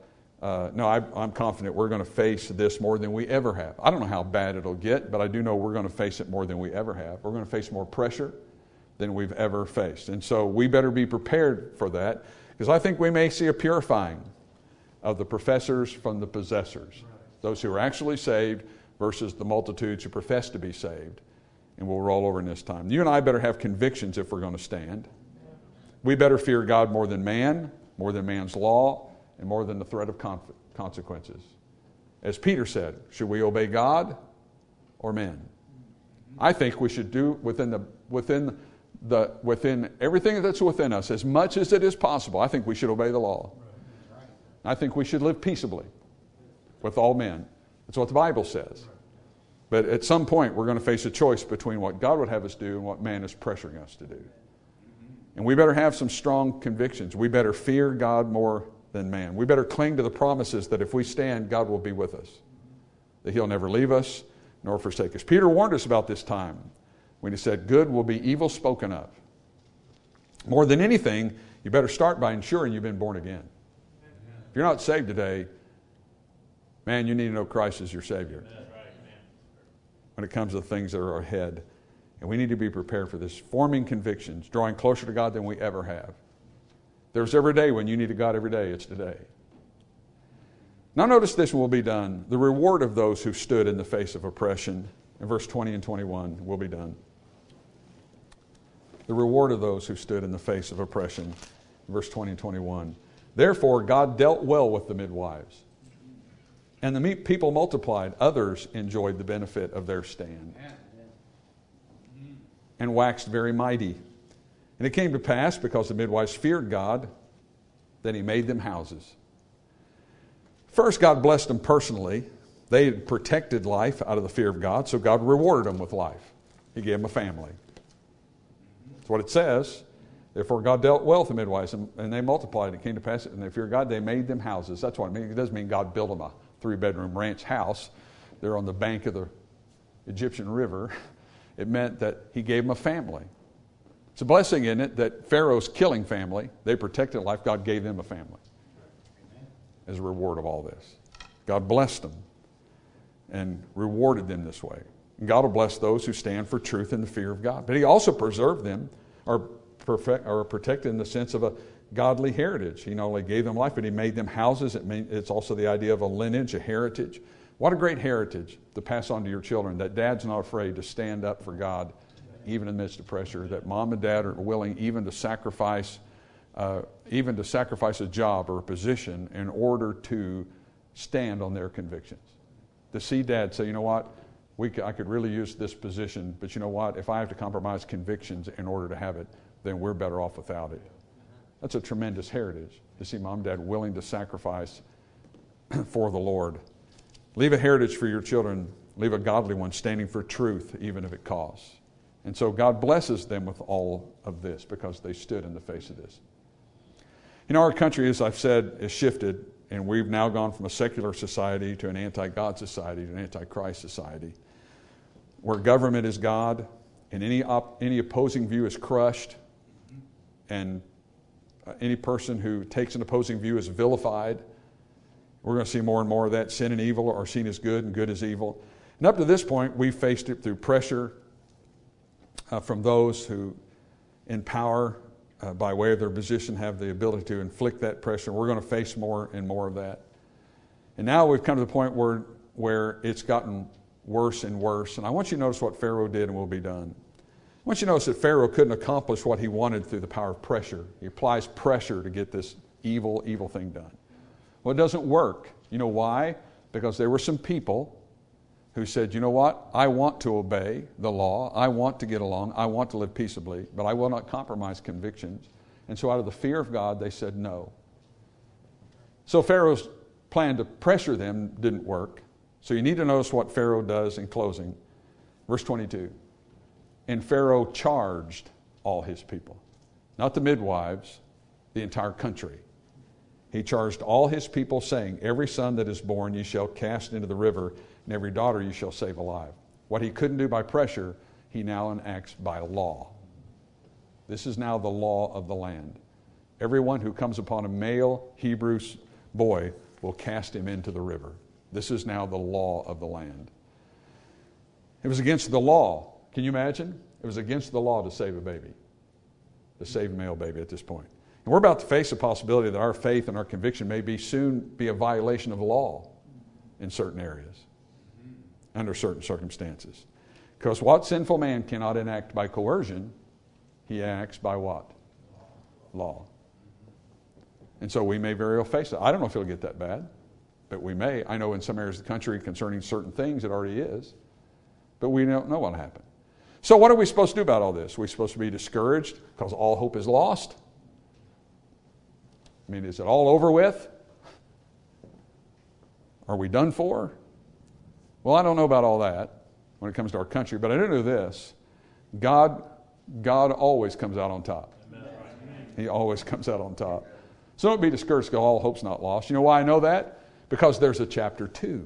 I'm confident we're going to face this more than we ever have. I don't know how bad it'll get, but I do know we're going to face it more than we ever have. We're going to face more pressure than we've ever faced. And so we better be prepared for that, because I think we may see a purifying of the professors from the possessors, those who are actually saved versus the multitudes who profess to be saved. And we'll roll over in this time. You and I better have convictions if we're going to stand. We better fear God more than man's law, and more than the threat of consequences. As Peter said, should we obey God or men? I think we should do within everything that's within us, as much as it is possible. I think we should obey the law. I think we should live peaceably with all men. That's what the Bible says. But at some point, we're going to face a choice between what God would have us do and what man is pressuring us to do. And we better have some strong convictions. We better fear God more than man. We better cling to the promises that if we stand, God will be with us, that he'll never leave us nor forsake us. Peter warned us about this time when he said, good will be evil spoken of. More than anything, you better start by ensuring you've been born again. If you're not saved today, man, you need to know Christ as your Savior when it comes to the things that are ahead. And we need to be prepared for this, forming convictions, drawing closer to God than we ever have. There's every day when you need a God every day. It's today. Now notice this will be done. The reward of those who stood in the face of oppression, in verse 20 and 21, will be done. The reward of those who stood in the face of oppression, verse 20 and 21. Therefore God dealt well with the midwives, and the people multiplied. Others enjoyed the benefit of their stand, and waxed very mighty. And it came to pass, because the midwives feared God, that he made them houses. First, God blessed them personally. They had protected life out of the fear of God, so God rewarded them with life. He gave them a family. That's what it says. Therefore, God dealt well with the midwives, and they multiplied. It came to pass, and they feared God, they made them houses. That's what it means. It doesn't mean God built them a 3-bedroom ranch house. They're on the bank of the Egyptian river. It meant that he gave them a family. It's a blessing, isn't it, that Pharaoh's killing family, they protected life, God gave them a family as a reward of all this. God blessed them and rewarded them this way. And God will bless those who stand for truth and the fear of God. But he also preserved them, or protected in the sense of a godly heritage. He not only gave them life, but he made them houses. It's also the idea of a lineage, a heritage. What a great heritage to pass on to your children, that dad's not afraid to stand up for God even in the midst of pressure, that mom and dad are willing even to sacrifice a job or a position in order to stand on their convictions. To see dad say, you know what, I could really use this position, but you know what, if I have to compromise convictions in order to have it, then we're better off without it. That's a tremendous heritage, to see mom and dad willing to sacrifice for the Lord. Leave a heritage for your children. Leave a godly one standing for truth, even if it costs. And so God blesses them with all of this because they stood in the face of this. You know, our country, as I've said, has shifted, and we've now gone from a secular society to an anti-God society, to an anti-Christ society, where government is God, and any opposing view is crushed, and any person who takes an opposing view is vilified. We're going to see more and more of that. Sin and evil are seen as good, and good as evil. And up to this point, we've faced it through pressure from those who in power, by way of their position, have the ability to inflict that pressure. We're going to face more and more of that. And now we've come to the point where it's gotten worse and worse. And I want you to notice what Pharaoh did and will be done. I want you to notice that Pharaoh couldn't accomplish what he wanted through the power of pressure. He applies pressure to get this evil thing done. Well, it doesn't work. You know why? Because there were some people who said, you know what, I want to obey the law, I want to get along, I want to live peaceably, but I will not compromise convictions. And so out of the fear of God, they said no. So Pharaoh's plan to pressure them didn't work. So you need to notice what Pharaoh does in closing. Verse 22. And Pharaoh charged all his people, not the midwives, the entire country. He charged all his people, saying, every son that is born ye shall cast into the river, and every daughter you shall save alive. What he couldn't do by pressure, he now enacts by law. This is now the law of the land. Everyone who comes upon a male Hebrew boy will cast him into the river. This is now the law of the land. It was against the law. Can you imagine? It was against the law to save a baby, to save a male baby at this point. And we're about to face the possibility that our faith and our conviction may soon be a violation of law in certain areas, under certain circumstances. Because what sinful man cannot enact by coercion, he acts by what? Law. And so we may very well face it. I don't know if it'll get that bad, but we may. I know in some areas of the country concerning certain things it already is, but we don't know what will happen. So what are we supposed to do about all this? Are we supposed to be discouraged because all hope is lost? I mean, is it all over with? Are we done for? Well, I don't know about all that when it comes to our country, but I do know this. God always comes out on top. Amen. He always comes out on top. So don't be discouraged because all hope's not lost. You know why I know that? Because there's a chapter 2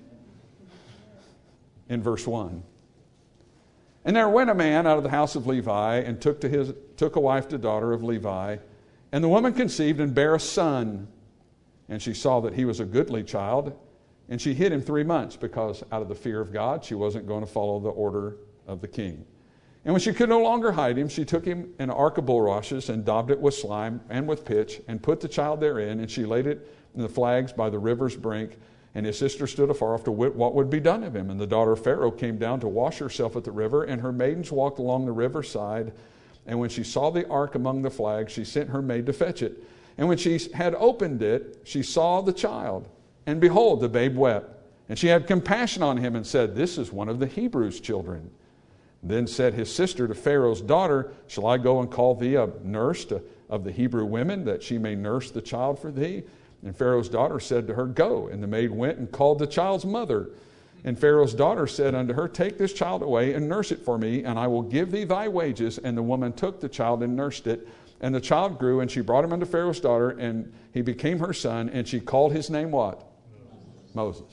in verse 1. And there went a man out of the house of Levi and took a wife to daughter of Levi. And the woman conceived and bare a son. And she saw that he was a goodly child. And she hid him 3 months because out of the fear of God, she wasn't going to follow the order of the king. And when she could no longer hide him, she took him in an ark of bulrushes and daubed it with slime and with pitch and put the child therein. And she laid it in the flags by the river's brink. And his sister stood afar off to wit what would be done of him. And the daughter of Pharaoh came down to wash herself at the river. And her maidens walked along the riverside. And when she saw the ark among the flags, she sent her maid to fetch it. And when she had opened it, she saw the child. And behold, the babe wept. And she had compassion on him and said, this is one of the Hebrews' children. Then said his sister to Pharaoh's daughter, shall I go and call thee a nurse of the Hebrew women, that she may nurse the child for thee? And Pharaoh's daughter said to her, Go. And the maid went and called the child's mother. And Pharaoh's daughter said unto her, Take this child away and nurse it for me, and I will give thee thy wages. And the woman took the child and nursed it. And the child grew, and she brought him unto Pharaoh's daughter, and he became her son, and she called his name what? Moses.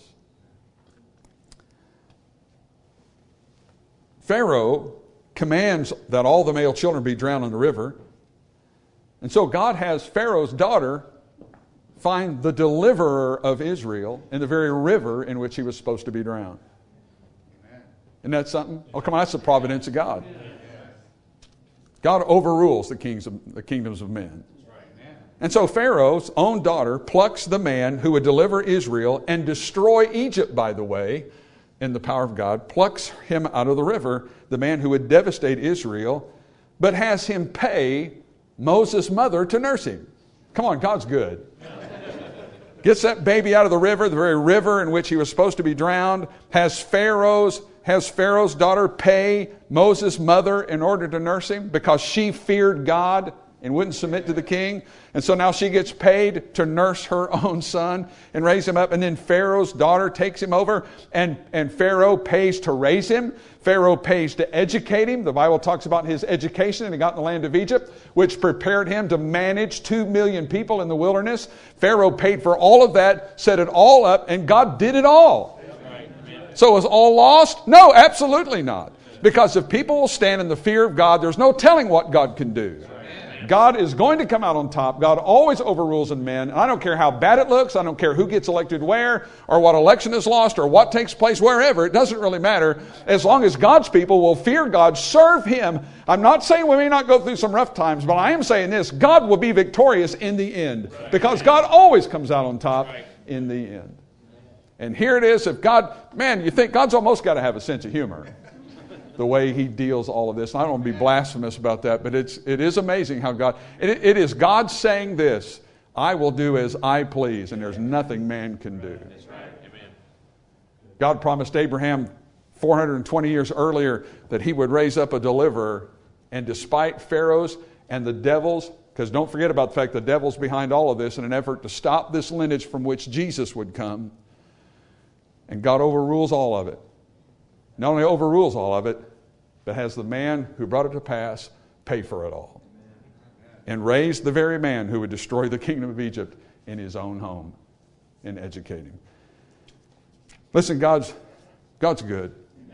Pharaoh commands that all the male children be drowned in the river. And so God has Pharaoh's daughter find the deliverer of Israel in the very river in which he was supposed to be drowned. Isn't that something? Oh, come on, that's the providence of God. God overrules the kingdoms of men. And so Pharaoh's own daughter plucks the man who would deliver Israel and destroy Egypt, by the way, in the power of God, plucks him out of the river, the man who would devastate Israel, but has him pay Moses' mother to nurse him. Come on, God's good. Gets that baby out of the river, the very river in which he was supposed to be drowned, has Pharaoh's daughter pay Moses' mother in order to nurse him because she feared God and wouldn't submit to the king. And so now she gets paid to nurse her own son and raise him up. And then Pharaoh's daughter takes him over, and Pharaoh pays to raise him. Pharaoh pays to educate him. The Bible talks about his education, and he got in the land of Egypt, which prepared him to manage 2 million people in the wilderness. Pharaoh paid for all of that, set it all up, and God did it all. So was all lost? No, absolutely not. Because if people will stand in the fear of God, there's no telling what God can do. God is going to come out on top. God always overrules in men. I don't care how bad it looks. I don't care who gets elected where, or what election is lost, or what takes place wherever. It doesn't really matter. As long as God's people will fear God, serve Him. I'm not saying we may not go through some rough times, but I am saying this. God will be victorious in the end. Because God always comes out on top in the end. And here it is. If God, man, you think God's almost got to have a sense of humor. The way He deals all of this. And I don't want to be blasphemous about that, but it is amazing how God, it is God saying this, I will do as I please, and there's nothing man can do. God promised Abraham 420 years earlier that He would raise up a deliverer, and despite Pharaoh's and the devils, because don't forget about the fact the devil's behind all of this in an effort to stop this lineage from which Jesus would come, and God overrules all of it. Not only overrules all of it, but has the man who brought it to pass pay for it all. And raise the very man who would destroy the kingdom of Egypt in his own home and educate him. Listen, God's good.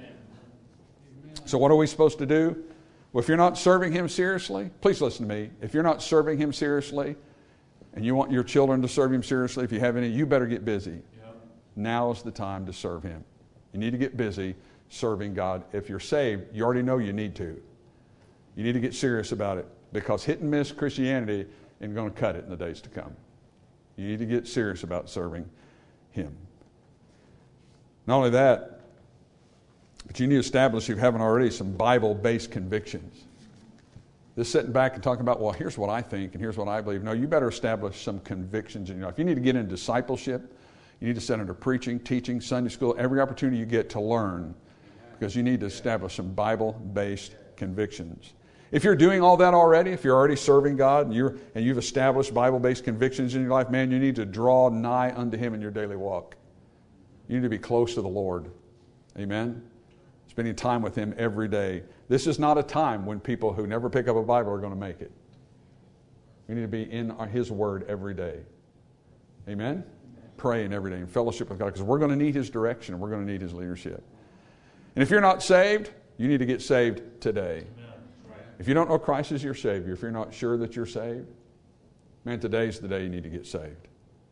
So what are we supposed to do? Well, if you're not serving Him seriously, please listen to me. If you're not serving Him seriously, and you want your children to serve Him seriously, if you have any, you better get busy. Now is the time to serve Him. You need to get busy serving God. If you're saved, you already know you need to. You need to get serious about it, because hit and miss Christianity ain't going to cut it in the days to come. You need to get serious about serving Him. Not only that, but you need to establish, if you haven't already, some Bible-based convictions. This sitting back and talking about, well, here's what I think and here's what I believe. No, you better establish some convictions in your life. You need to get into discipleship. You need to sit under preaching, teaching, Sunday school, every opportunity you get to learn, because you need to establish some Bible-based convictions. If you're doing all that already, if you're already serving God and you've established Bible-based convictions in your life, man, you need to draw nigh unto Him in your daily walk. You need to be close to the Lord. Amen? Spending time with Him every day. This is not a time when people who never pick up a Bible are going to make it. We need to be in His Word every day. Amen? Praying every day in fellowship with God, because we're going to need His direction and we're going to need His leadership. And if you're not saved, you need to get saved today. If you don't know Christ as your Savior, if you're not sure that you're saved, man, today's the day you need to get saved.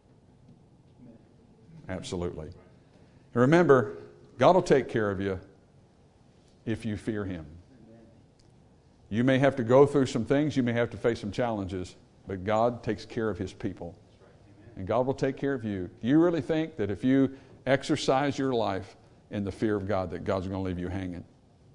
Absolutely. And remember, God will take care of you if you fear Him. You may have to go through some things, you may have to face some challenges, but God takes care of His people. And God will take care of you. Do you really think that if you exercise your life in the fear of God, that God's going to leave you hanging?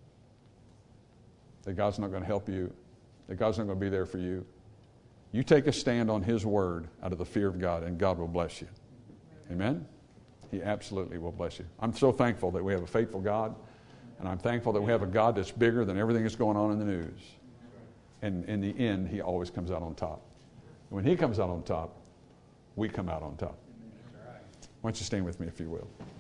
That God's not going to help you? That God's not going to be there for you? You take a stand on His Word out of the fear of God, and God will bless you. Amen? He absolutely will bless you. I'm so thankful that we have a faithful God. And I'm thankful that we have a God that's bigger than everything that's going on in the news. And in the end, he always comes out on top. When he comes out on top, we come out on top. Why don't you stand with me if you will.